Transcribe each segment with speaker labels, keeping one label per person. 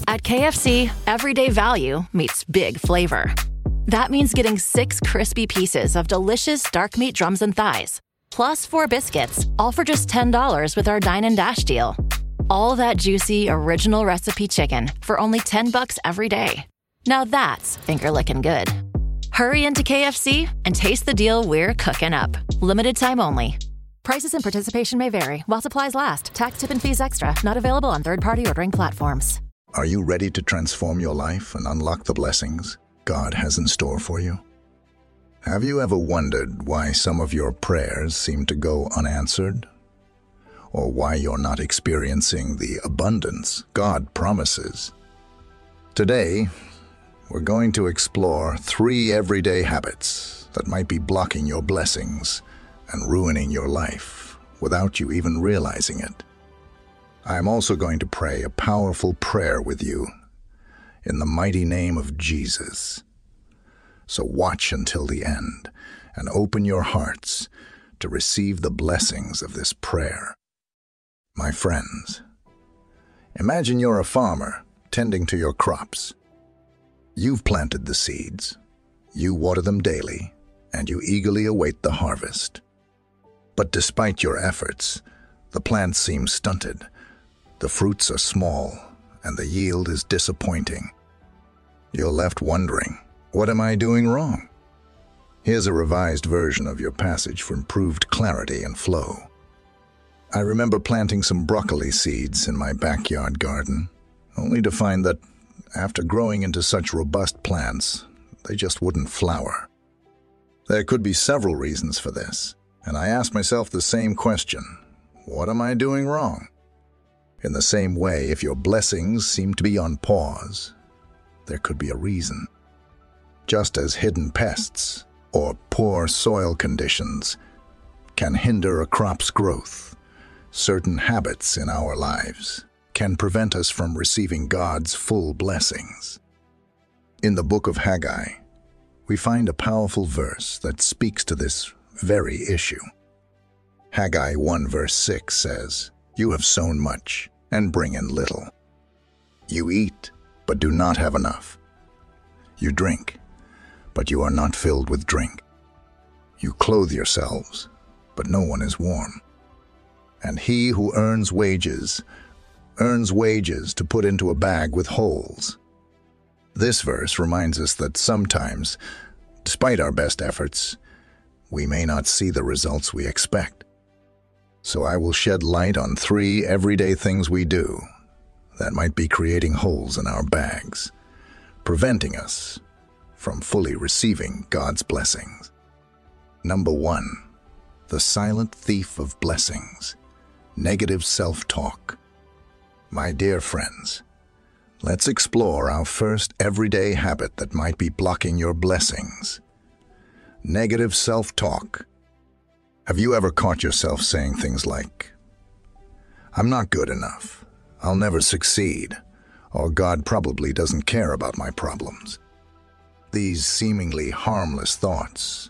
Speaker 1: At KFC, everyday value meets big flavor. That means getting 6 crispy pieces of delicious dark meat drums and thighs, plus 4 biscuits, all for just $10 with our Dine and Dash deal. All that juicy, original recipe chicken for only $10 every day. Now that's finger-licking good. Hurry into KFC and taste the deal we're cooking up. Limited time only. Prices and participation may vary while supplies last. Tax, tip, and fees extra. Not available on third-party ordering platforms.
Speaker 2: Are you ready to transform your life and unlock the blessings God has in store for you? Have you ever wondered why some of your prayers seem to go unanswered? Or why you're not experiencing the abundance God promises? Today, we're going to explore 3 everyday habits that might be blocking your blessings and ruining your life without you even realizing it. I'm also going to pray a powerful prayer with you in the mighty name of Jesus. So watch until the end and open your hearts to receive the blessings of this prayer. My friends, imagine you're a farmer tending to your crops. You've planted the seeds, you water them daily, and you eagerly await the harvest. But despite your efforts, the plants seem stunted. The fruits are small, and the yield is disappointing. You're left wondering, what am I doing wrong? Here's a revised version of your passage for improved clarity and flow. I remember planting some broccoli seeds in my backyard garden, only to find that after growing into such robust plants, they just wouldn't flower. There could be several reasons for this, and I asked myself the same question, what am I doing wrong? In the same way, if your blessings seem to be on pause, there could be a reason. Just as hidden pests or poor soil conditions can hinder a crop's growth, certain habits in our lives can prevent us from receiving God's full blessings. In the book of Haggai, we find a powerful verse that speaks to this very issue. Haggai 1 verse 6 says, "You have sown much and bring in little. You eat, but do not have enough. You drink, but you are not filled with drink. You clothe yourselves, but no one is warm. And he who earns wages to put into a bag with holes." This verse reminds us that sometimes, despite our best efforts, we may not see the results we expect. So I will shed light on 3 everyday things we do that might be creating holes in our bags, preventing us from fully receiving God's blessings. Number 1, the silent thief of blessings, negative self-talk. My dear friends, let's explore our first everyday habit that might be blocking your blessings. Negative self-talk. Have you ever caught yourself saying things like, "I'm not good enough, I'll never succeed," or "God probably doesn't care about my problems"? These seemingly harmless thoughts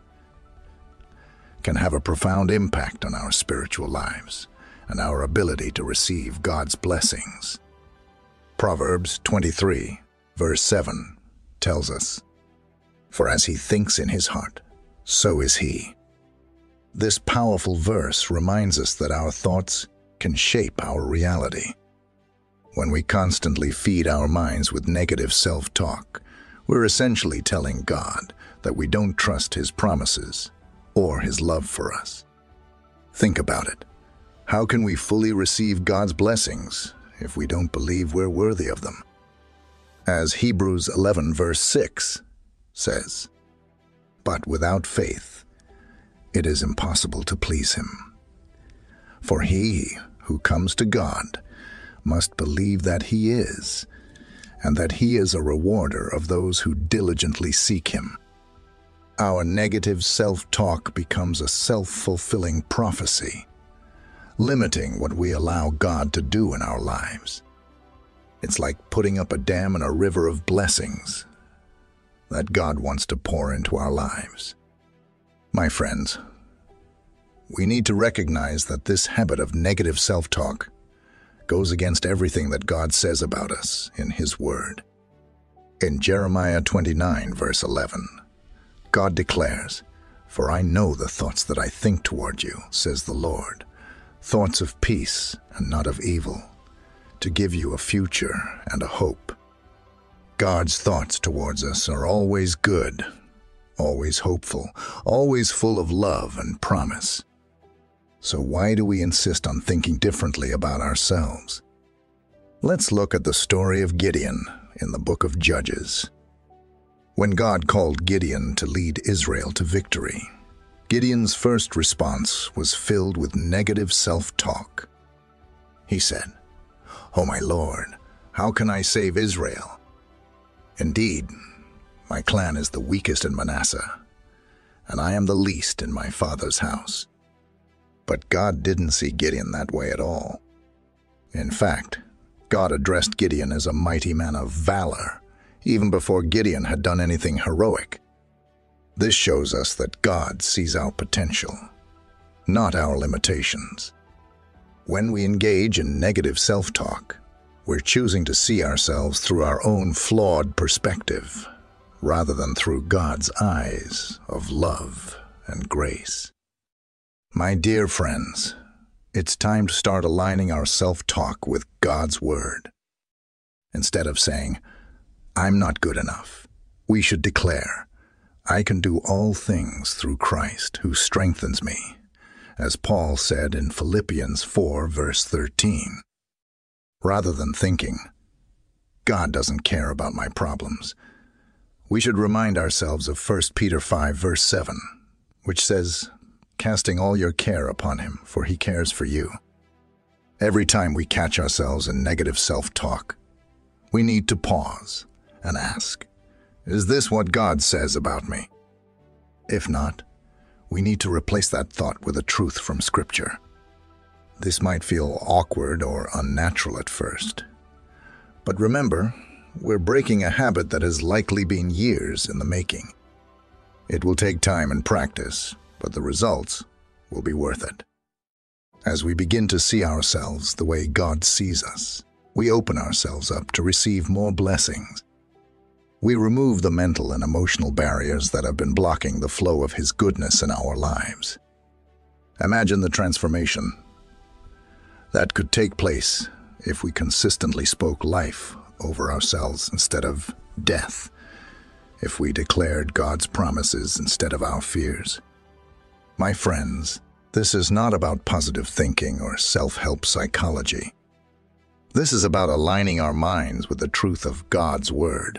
Speaker 2: can have a profound impact on our spiritual lives and our ability to receive God's blessings. Proverbs 23, verse 7 tells us, "For as he thinks in his heart, so is he." This powerful verse reminds us that our thoughts can shape our reality. When we constantly feed our minds with negative self-talk, we're essentially telling God that we don't trust his promises or his love for us. Think about it. How can we fully receive God's blessings if we don't believe we're worthy of them? As Hebrews 11 verse 6 says, "But without faith, it is impossible to please him. For he who comes to God must believe that he is, and that he is a rewarder of those who diligently seek him." Our negative self-talk becomes a self-fulfilling prophecy, limiting what we allow God to do in our lives. It's like putting up a dam in a river of blessings that God wants to pour into our lives. My friends, we need to recognize that this habit of negative self-talk goes against everything that God says about us in His Word. In Jeremiah 29, verse 11, God declares, "For I know the thoughts that I think toward you, says the Lord, thoughts of peace and not of evil, to give you a future and a hope." God's thoughts towards us are always good, always hopeful, always full of love and promise. So why do we insist on thinking differently about ourselves? Let's look at the story of Gideon in the book of Judges. When God called Gideon to lead Israel to victory, Gideon's first response was filled with negative self-talk. He said, "Oh my Lord, how can I save Israel? Indeed, my clan is the weakest in Manasseh, and I am the least in my father's house." But God didn't see Gideon that way at all. In fact, God addressed Gideon as a mighty man of valor, even before Gideon had done anything heroic. This shows us that God sees our potential, not our limitations. When we engage in negative self-talk, we're choosing to see ourselves through our own flawed perspective, rather than through God's eyes of love and grace. My dear friends, it's time to start aligning our self-talk with God's Word. Instead of saying, "I'm not good enough," we should declare, "I can do all things through Christ who strengthens me," as Paul said in Philippians 4, verse 13. Rather than thinking, "God doesn't care about my problems," we should remind ourselves of 1 Peter 5, verse 7, which says, "Casting all your care upon Him, for He cares for you." Every time we catch ourselves in negative self-talk, we need to pause and ask, "Is this what God says about me?" If not, we need to replace that thought with a truth from Scripture. This might feel awkward or unnatural at first, but remember, we're breaking a habit that has likely been years in the making. It will take time and practice, but the results will be worth it. As we begin to see ourselves the way God sees us, we open ourselves up to receive more blessings. We remove the mental and emotional barriers that have been blocking the flow of His goodness in our lives. Imagine the transformation that could take place if we consistently spoke life over ourselves instead of death, if we declared God's promises instead of our fears. My friends, this is not about positive thinking or self-help psychology. This is about aligning our minds with the truth of God's Word.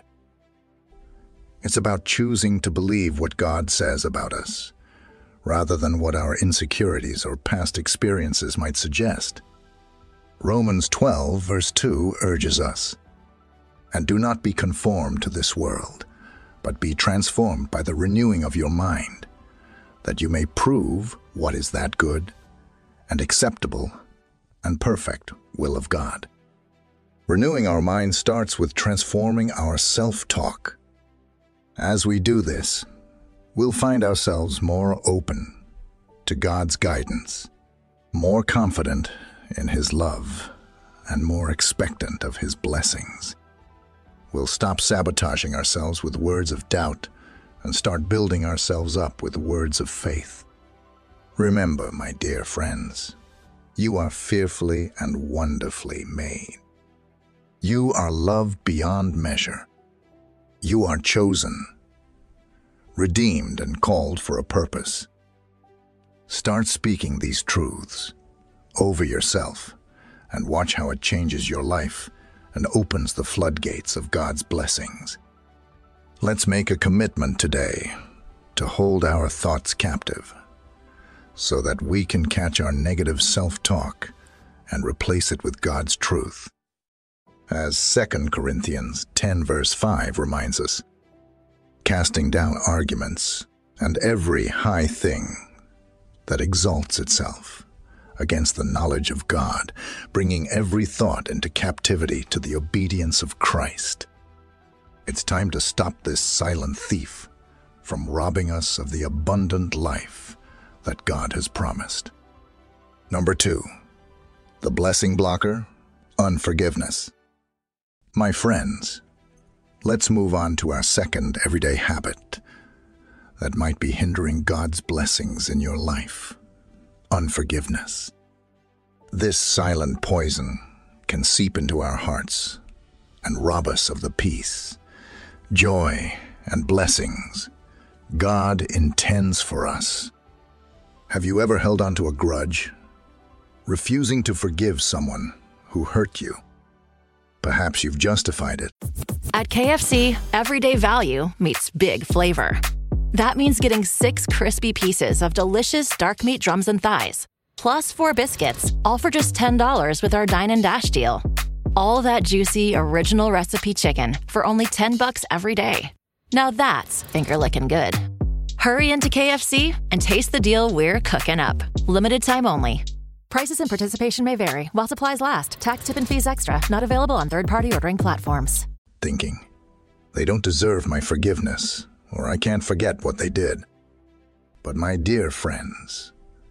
Speaker 2: It's about choosing to believe what God says about us, rather than what our insecurities or past experiences might suggest. Romans 12, verse 2 urges us, "And do not be conformed to this world, but be transformed by the renewing of your mind, that you may prove what is that good and acceptable and perfect will of God." Renewing our mind starts with transforming our self-talk. As we do this, we'll find ourselves more open to God's guidance, more confident in His love, and more expectant of His blessings. We'll stop sabotaging ourselves with words of doubt and start building ourselves up with words of faith. Remember, my dear friends, you are fearfully and wonderfully made. You are loved beyond measure. You are chosen, redeemed, and called for a purpose. Start speaking these truths over yourself and watch how it changes your life and opens the floodgates of God's blessings. Let's make a commitment today to hold our thoughts captive so that we can catch our negative self-talk and replace it with God's truth. As 2 Corinthians 10 verse 5 reminds us, "Casting down arguments and every high thing that exalts itself against the knowledge of God, bringing every thought into captivity to the obedience of Christ." It's time to stop this silent thief from robbing us of the abundant life that God has promised. Number 2, the blessing blocker Unforgiveness. My friends, let's move on to our second everyday habit that might be hindering God's blessings in your life: unforgiveness. This silent poison can seep into our hearts and rob us of the peace, joy, and blessings God intends for us. Have you ever held on to a grudge, refusing to forgive someone who hurt you? Perhaps you've justified it.
Speaker 1: At KFC, everyday value meets big flavor. That means getting 6 crispy pieces of delicious dark meat drums and thighs, plus 4 biscuits, all for just $10 with our Dine and Dash deal. All that juicy, original recipe chicken for only $10 every day. Now that's finger-licking good. Hurry into KFC and taste the deal we're cooking up. Limited time only. Prices and participation may vary while supplies last. Tax, tip, and fees extra. Not available on third-party ordering platforms.
Speaker 2: Thinking, they don't deserve my forgiveness, or I can't forget what they did. But my dear friends,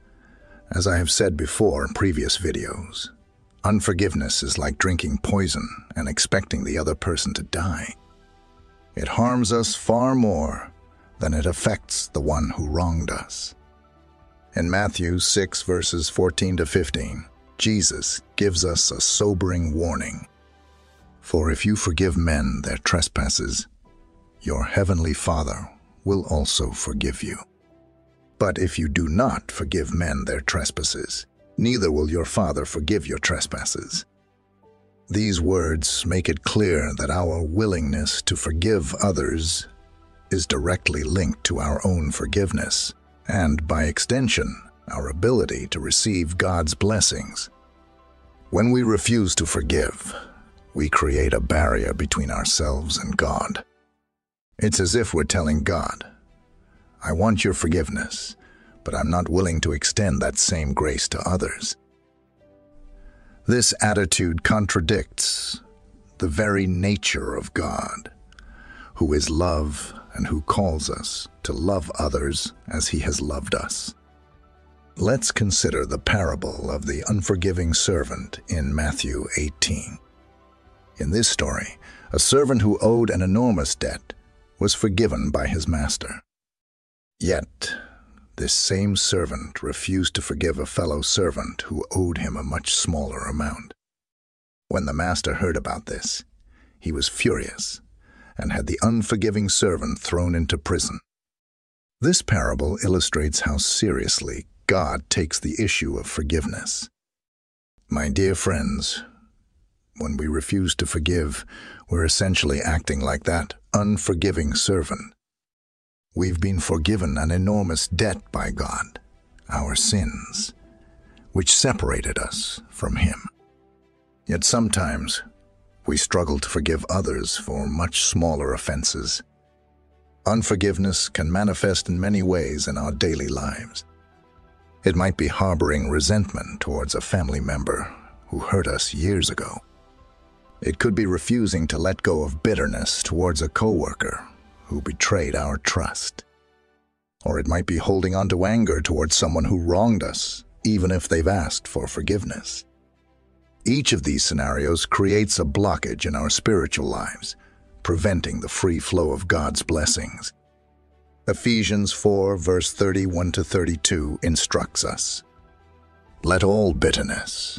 Speaker 2: as I have said before in previous videos, unforgiveness is like drinking poison and expecting the other person to die. It harms us far more than it affects the one who wronged us. In Matthew 6 verses 14 to 15, Jesus gives us a sobering warning. For if you forgive men their trespasses, your heavenly Father will also forgive you. But if you do not forgive men their trespasses, neither will your Father forgive your trespasses. These words make it clear that our willingness to forgive others is directly linked to our own forgiveness, and by extension, our ability to receive God's blessings. When we refuse to forgive, we create a barrier between ourselves and God. It's as if we're telling God, I want your forgiveness, but I'm not willing to extend that same grace to others. This attitude contradicts the very nature of God, who is love and who calls us to love others as he has loved us. Let's consider the parable of the unforgiving servant in Matthew 18. In this story, a servant who owed an enormous debt was forgiven by his master. Yet, this same servant refused to forgive a fellow servant who owed him a much smaller amount. When the master heard about this, he was furious and had the unforgiving servant thrown into prison. This parable illustrates how seriously God takes the issue of forgiveness. My dear friends, when we refuse to forgive, we're essentially acting like that unforgiving servant. We've been forgiven an enormous debt by God, our sins, which separated us from Him. Yet sometimes we struggle to forgive others for much smaller offenses. Unforgiveness can manifest in many ways in our daily lives. It might be harboring resentment towards a family member who hurt us years ago. It could be refusing to let go of bitterness towards a coworker who betrayed our trust. Or it might be holding on to anger towards someone who wronged us, even if they've asked for forgiveness. Each of these scenarios creates a blockage in our spiritual lives, preventing the free flow of God's blessings. Ephesians 4, verse 31 to 32 instructs us, "Let all bitterness,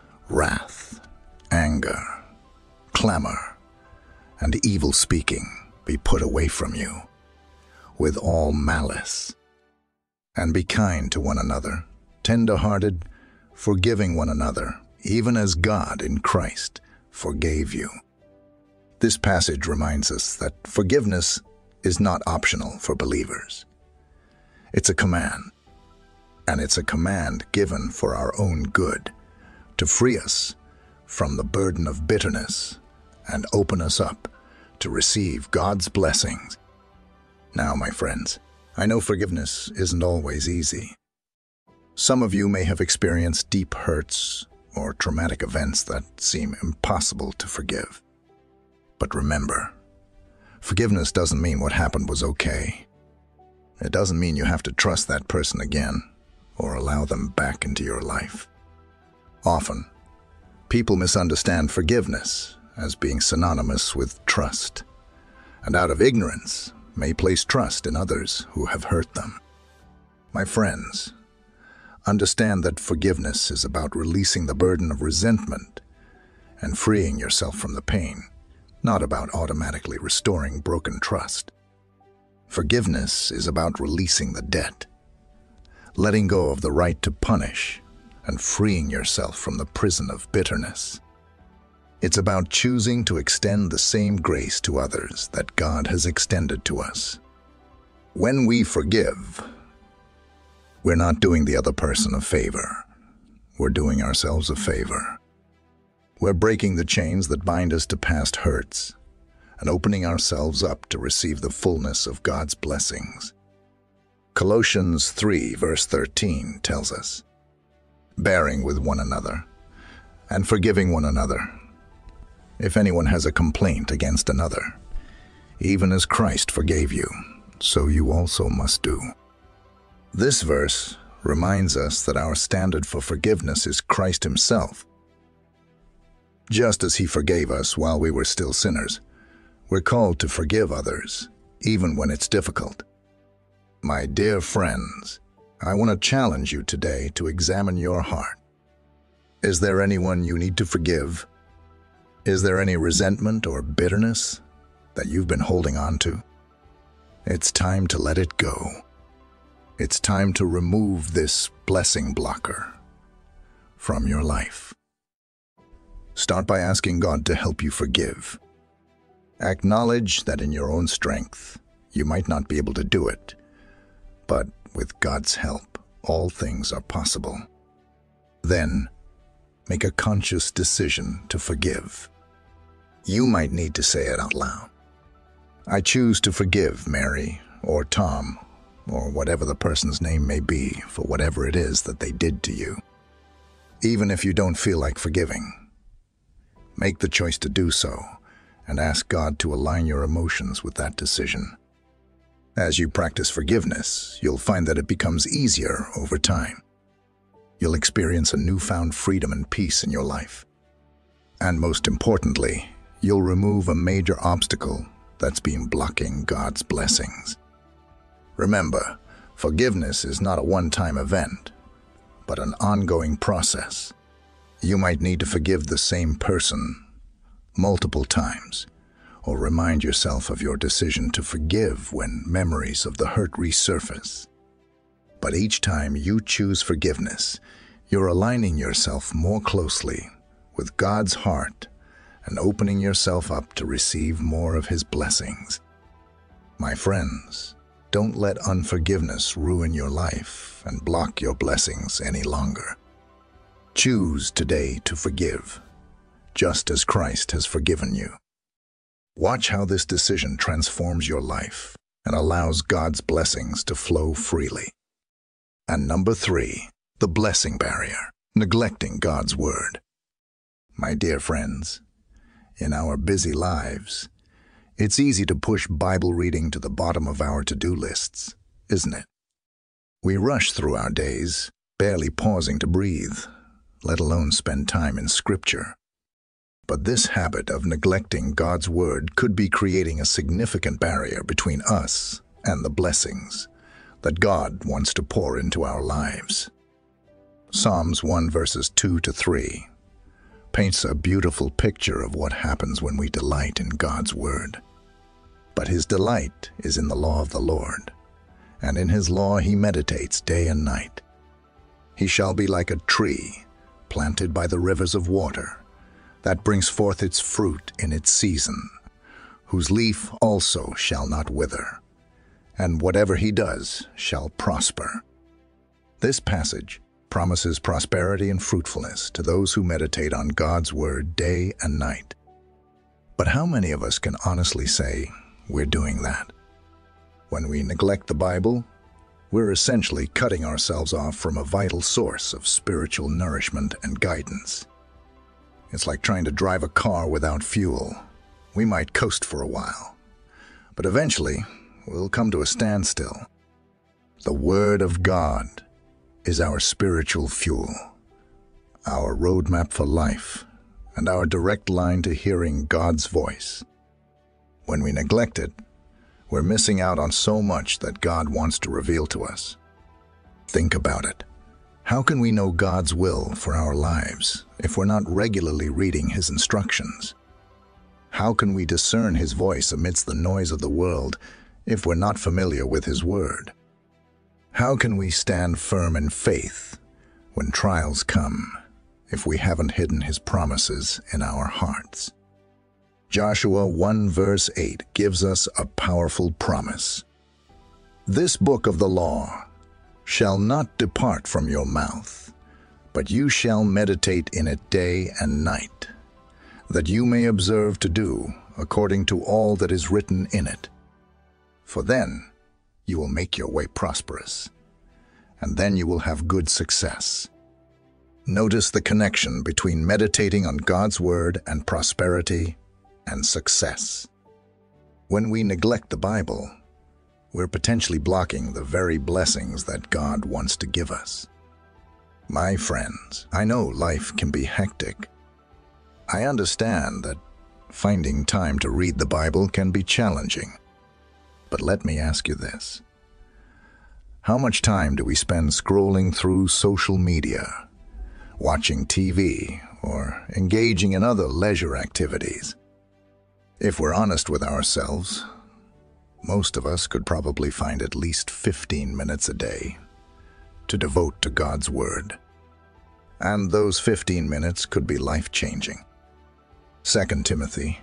Speaker 2: wrath, anger, clamor, and evil speaking be put away from you, with all malice. And be kind to one another, tender-hearted, forgiving one another, even as God in Christ forgave you." This passage reminds us that forgiveness is not optional for believers. It's a command, and it's a command given for our own good, to free us from the burden of bitterness and open us up to receive God's blessings. Now, my friends, I know forgiveness isn't always easy. Some of you may have experienced deep hurts or traumatic events that seem impossible to forgive. But remember, forgiveness doesn't mean what happened was okay. It doesn't mean you have to trust that person again or allow them back into your life. Often, People misunderstand forgiveness as being synonymous with trust, and out of ignorance may place trust in others who have hurt them. My friends, understand that forgiveness is about releasing the burden of resentment and freeing yourself from the pain, not about automatically restoring broken trust. Forgiveness is about releasing the debt, letting go of the right to punish, and freeing yourself from the prison of bitterness. It's about choosing to extend the same grace to others that God has extended to us. When we forgive, we're not doing the other person a favor. We're doing ourselves a favor. We're breaking the chains that bind us to past hurts and opening ourselves up to receive the fullness of God's blessings. Colossians 3, verse 13 tells us, "Bearing with one another and forgiving one another, if anyone has a complaint against another, even as Christ forgave you, so you also must do." This verse reminds us that our standard for forgiveness is Christ Himself. Just as He forgave us while we were still sinners, we're called to forgive others, even when it's difficult. My dear friends, I want to challenge you today to examine your heart. Is there anyone you need to forgive? Is there any resentment or bitterness that you've been holding on to? It's time to let it go. It's time to remove this blessing blocker from your life. Start by asking God to help you forgive. Acknowledge that in your own strength, you might not be able to do it, but with God's help, all things are possible. Then, make a conscious decision to forgive. You might need to say it out loud. I choose to forgive Mary or Tom or whatever the person's name may be for whatever it is that they did to you. Even if you don't feel like forgiving, make the choice to do so and ask God to align your emotions with that decision. As you practice forgiveness, you'll find that it becomes easier over time. You'll experience a newfound freedom and peace in your life. And most importantly, you'll remove a major obstacle that's been blocking God's blessings. Remember, forgiveness is not a one-time event, but an ongoing process. You might need to forgive the same person multiple times, or remind yourself of your decision to forgive when memories of the hurt resurface. But each time you choose forgiveness, you're aligning yourself more closely with God's heart and opening yourself up to receive more of His blessings. My friends, don't let unforgiveness ruin your life and block your blessings any longer. Choose today to forgive, just as Christ has forgiven you. Watch how this decision transforms your life and allows God's blessings to flow freely. And number 3, the blessing barrier, neglecting God's word. My dear friends, in our busy lives, it's easy to push Bible reading to the bottom of our to-do lists, isn't it? We rush through our days, barely pausing to breathe, let alone spend time in Scripture. But this habit of neglecting God's word could be creating a significant barrier between us and the blessings that God wants to pour into our lives. Psalms 1 verses 2 to 3 paints a beautiful picture of what happens when we delight in God's word. But His delight is in the law of the Lord, and in His law He meditates day and night. He shall be like a tree planted by the rivers of water, that brings forth its fruit in its season, whose leaf also shall not wither, and whatever he does shall prosper. This passage promises prosperity and fruitfulness to those who meditate on God's word day and night. But how many of us can honestly say we're doing that? When we neglect the Bible, we're essentially cutting ourselves off from a vital source of spiritual nourishment and guidance. It's like trying to drive a car without fuel. We might coast for a while, but eventually we'll come to a standstill. The Word of God is our spiritual fuel, our roadmap for life, and our direct line to hearing God's voice. When we neglect it, we're missing out on so much that God wants to reveal to us. Think about it. How can we know God's will for our lives if we're not regularly reading His instructions? How can we discern His voice amidst the noise of the world if we're not familiar with His Word? How can we stand firm in faith when trials come if we haven't hidden His promises in our hearts? Joshua 1 verse 8 gives us a powerful promise. This book of the law shall not depart from your mouth, but you shall meditate in it day and night, that you may observe to do according to all that is written in it. For then you will make your way prosperous, and then you will have good success. Notice the connection between meditating on God's Word and prosperity and success. When we neglect the Bible, we're potentially blocking the very blessings that God wants to give us. My friends, I know life can be hectic. I understand that finding time to read the Bible can be challenging. But let me ask you this. How much time do we spend scrolling through social media, watching TV, or engaging in other leisure activities? If we're honest with ourselves, most of us could probably find at least 15 minutes a day to devote to God's Word. And those 15 minutes could be life-changing. 2 Timothy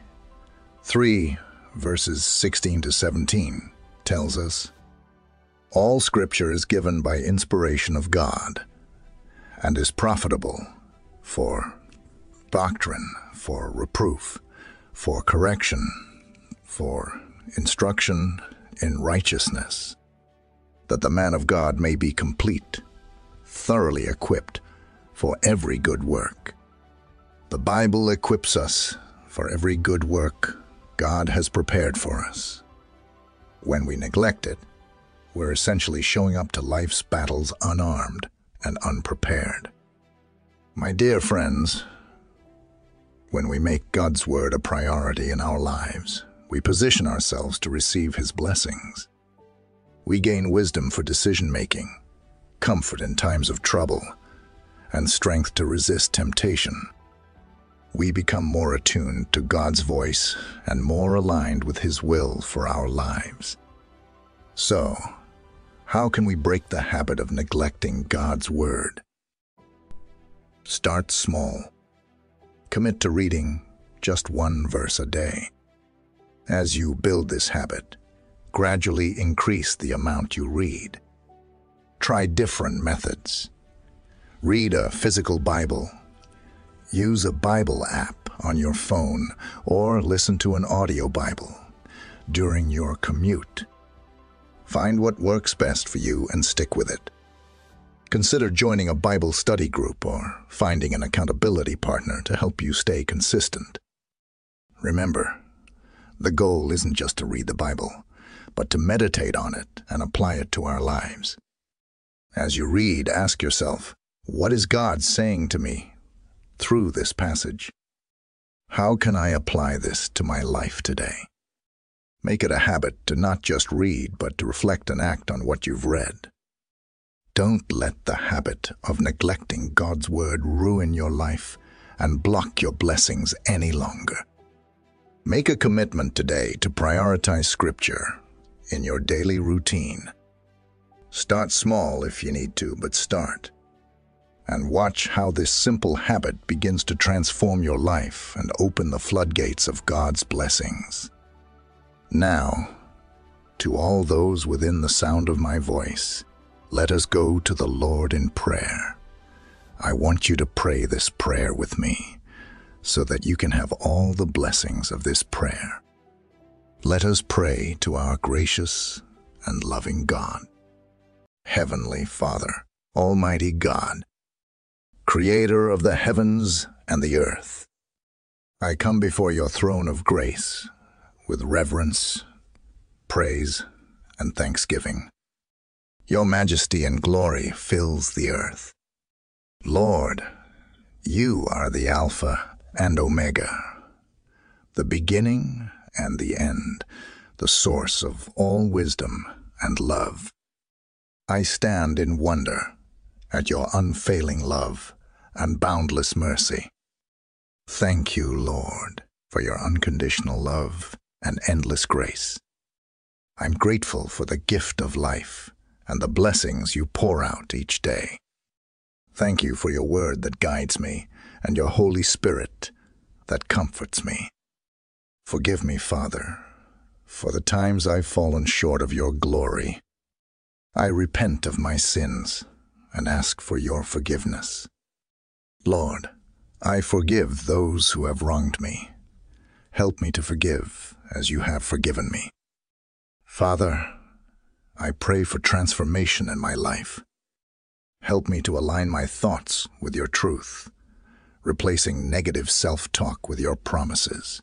Speaker 2: 3 verses 16 to 17 tells us, all Scripture is given by inspiration of God and is profitable for doctrine, for reproof, for correction, for instruction in righteousness, that the man of God may be complete, thoroughly equipped for every good work. The Bible equips us for every good work God has prepared for us. When we neglect it, we're essentially showing up to life's battles unarmed and unprepared. My dear friends, when we make God's Word a priority in our lives, we position ourselves to receive His blessings. We gain wisdom for decision-making, comfort in times of trouble, and strength to resist temptation. We become more attuned to God's voice and more aligned with His will for our lives. So, how can we break the habit of neglecting God's Word? Start small. Commit to reading just one verse a day. As you build this habit, gradually increase the amount you read. Try different methods. Read a physical Bible. Use a Bible app on your phone or listen to an audio Bible during your commute. Find what works best for you and stick with it. Consider joining a Bible study group or finding an accountability partner to help you stay consistent. Remember, the goal isn't just to read the Bible, but to meditate on it and apply it to our lives. As you read, ask yourself, what is God saying to me through this passage? How can I apply this to my life today? Make it a habit to not just read, but to reflect and act on what you've read. Don't let the habit of neglecting God's Word ruin your life and block your blessings any longer. Make a commitment today to prioritize Scripture in your daily routine. Start small if you need to, but start. And watch how this simple habit begins to transform your life and open the floodgates of God's blessings. Now, to all those within the sound of my voice, let us go to the Lord in prayer. I want you to pray this prayer with me, so that you can have all the blessings of this prayer. Let us pray to our gracious and loving God. Heavenly Father, Almighty God, Creator of the heavens and the earth, I come before your throne of grace with reverence, praise, and thanksgiving. Your majesty and glory fills the earth. Lord, you are the Alpha and Omega, the beginning and the end, the source of all wisdom and love. I stand in wonder at your unfailing love and boundless mercy. Thank you, Lord, for your unconditional love and endless grace. I'm grateful for the gift of life and the blessings you pour out each day. Thank you for your word that guides me and your Holy Spirit that comforts me. Forgive me, Father, for the times I've fallen short of your glory. I repent of my sins and ask for your forgiveness. Lord, I forgive those who have wronged me. Help me to forgive as you have forgiven me. Father, I pray for transformation in my life. Help me to align my thoughts with your truth, replacing negative self-talk with your promises.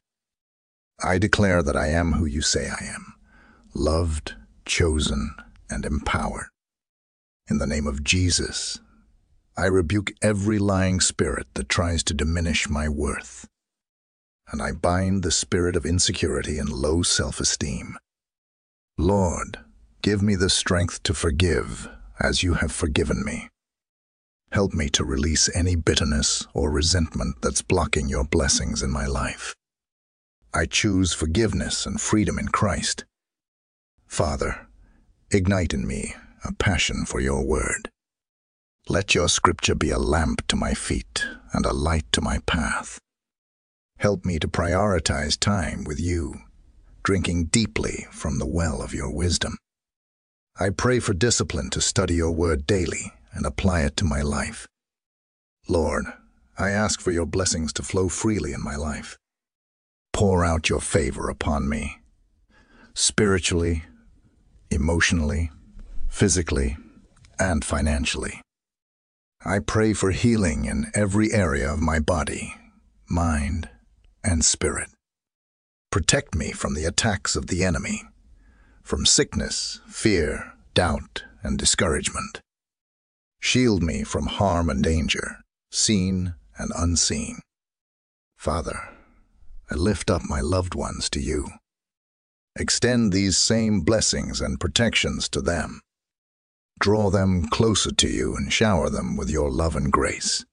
Speaker 2: I declare that I am who you say I am, loved, chosen, and empowered. In the name of Jesus, I rebuke every lying spirit that tries to diminish my worth, and I bind the spirit of insecurity and low self-esteem. Lord, give me the strength to forgive as you have forgiven me. Help me to release any bitterness or resentment that's blocking your blessings in my life. I choose forgiveness and freedom in Christ. Father, ignite in me a passion for your word. Let your scripture be a lamp to my feet and a light to my path. Help me to prioritize time with you, drinking deeply from the well of your wisdom. I pray for discipline to study your word daily and apply it to my life. Lord, I ask for your blessings to flow freely in my life. Pour out your favor upon me, spiritually, emotionally, physically, and financially. I pray for healing in every area of my body, mind, and spirit. Protect me from the attacks of the enemy, from sickness, fear, doubt, and discouragement. Shield me from harm and danger, seen and unseen. Father, I lift up my loved ones to you. Extend these same blessings and protections to them. Draw them closer to you and shower them with your love and grace.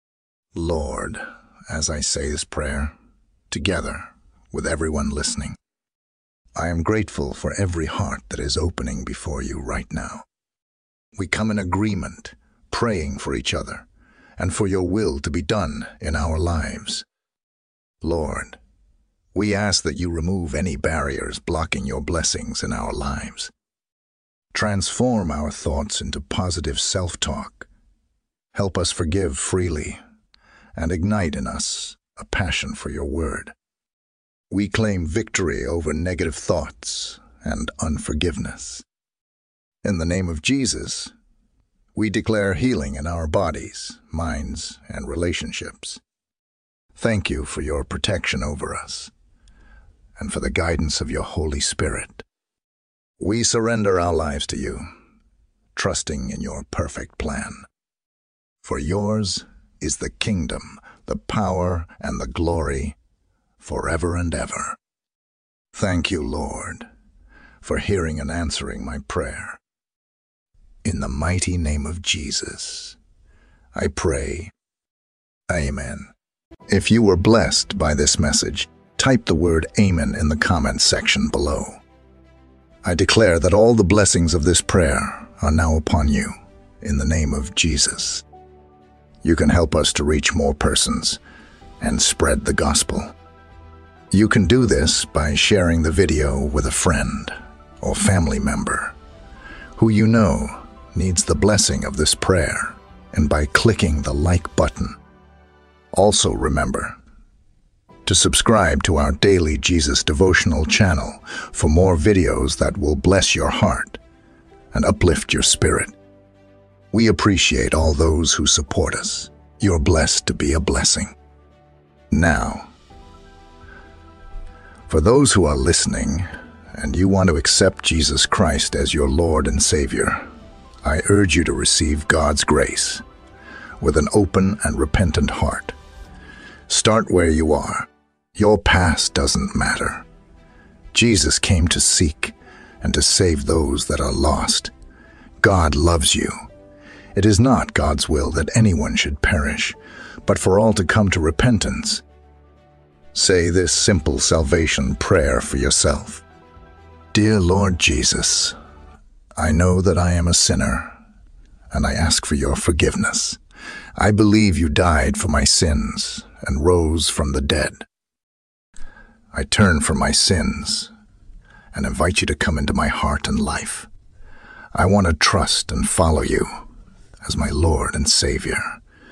Speaker 2: Lord, as I say this prayer, together with everyone listening, I am grateful for every heart that is opening before you right now. We come in agreement, praying for each other and for your will to be done in our lives. Lord, we ask that you remove any barriers blocking your blessings in our lives. Transform our thoughts into positive self-talk. Help us forgive freely and ignite in us a passion for your word. We claim victory over negative thoughts and unforgiveness. In the name of Jesus, we declare healing in our bodies, minds, and relationships. Thank you for your protection over us and for the guidance of your Holy Spirit. We surrender our lives to you, trusting in your perfect plan. For yours is the kingdom, the power, and the glory forever and ever. Thank you, Lord, for hearing and answering my prayer. In the mighty name of Jesus, I pray, Amen. If you were blessed by this message, type the word Amen in the comments section below. I declare that all the blessings of this prayer are now upon you, in the name of Jesus. You can help us to reach more persons and spread the gospel. You can do this by sharing the video with a friend or family member who you know needs the blessing of this prayer, and by clicking the like button. Also remember to subscribe to our daily Jesus devotional channel for more videos that will bless your heart and uplift your spirit. We appreciate all those who support us. You're blessed to be a blessing. Now, for those who are listening and you want to accept Jesus Christ as your Lord and Savior, I urge you to receive God's grace with an open and repentant heart. Start where you are. Your past doesn't matter. Jesus came to seek and to save those that are lost. God loves you. It is not God's will that anyone should perish, but for all to come to repentance. Say this simple salvation prayer for yourself. Dear Lord Jesus, I know that I am a sinner, and I ask for your forgiveness. I believe you died for my sins and rose from the dead. I turn from my sins and invite you to come into my heart and life. I want to trust and follow you as my Lord and Savior.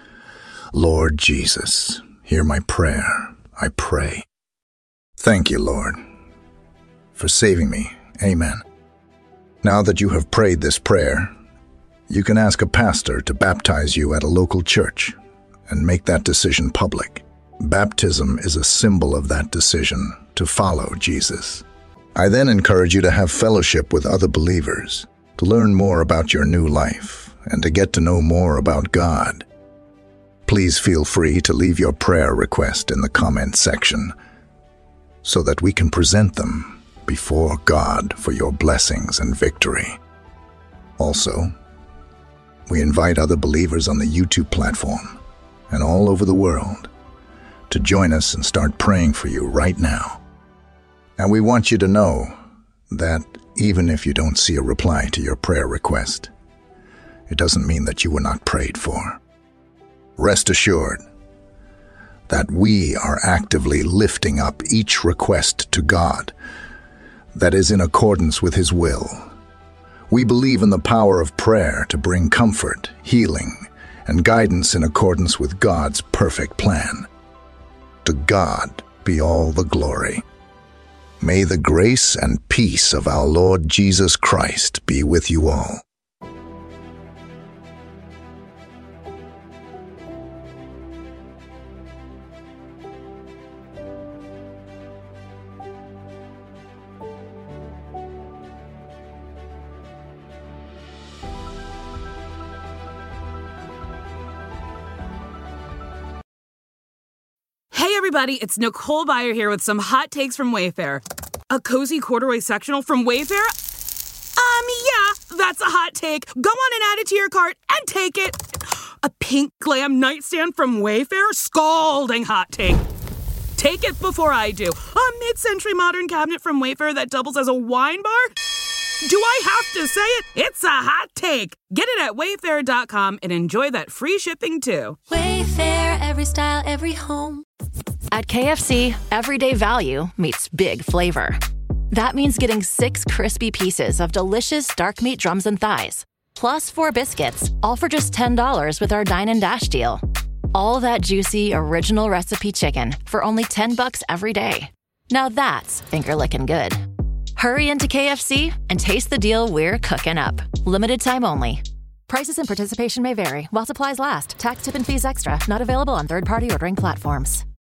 Speaker 2: Lord Jesus, hear my prayer, I pray. Thank you, Lord, for saving me. Amen. Now that you have prayed this prayer, you can ask a pastor to baptize you at a local church and make that decision public. Baptism is a symbol of that decision to follow Jesus. I then encourage you to have fellowship with other believers, to learn more about your new life, and to get to know more about God. Please feel free to leave your prayer request in the comment section so that we can present them before God for your blessings and victory. Also, we invite other believers on the YouTube platform and all over the world to join us and start praying for you right now. And we want you to know that even if you don't see a reply to your prayer request, it doesn't mean that you were not prayed for. Rest assured that we are actively lifting up each request to God that is in accordance with His will. We believe in the power of prayer to bring comfort, healing, and guidance in accordance with God's perfect plan. To God be all the glory. May the grace and peace of our Lord Jesus Christ be with you all.
Speaker 3: Hey everybody, it's Nicole Byer here with some hot takes from Wayfair. A cozy corduroy sectional from Wayfair? Yeah, that's a hot take. Go on and add it to your cart and take it. A pink glam nightstand from Wayfair? Scalding hot take. Take it before I do. A mid-century modern cabinet from Wayfair that doubles as a wine bar? Do I have to say it? It's a hot take. Get it at wayfair.com and enjoy that free shipping too.
Speaker 4: Wayfair, every style, every home.
Speaker 1: At KFC, everyday value meets big flavor. That means getting 6 crispy pieces of delicious dark meat drums and thighs, plus 4 biscuits, all for just $10 with our Dine and Dash deal. All that juicy, original recipe chicken for only $10 every day. Now that's finger-licking good. Hurry into KFC and taste the deal we're cooking up. Limited time only. Prices and participation may vary while supplies last. Tax, tip, and fees extra. Not available on third-party ordering platforms.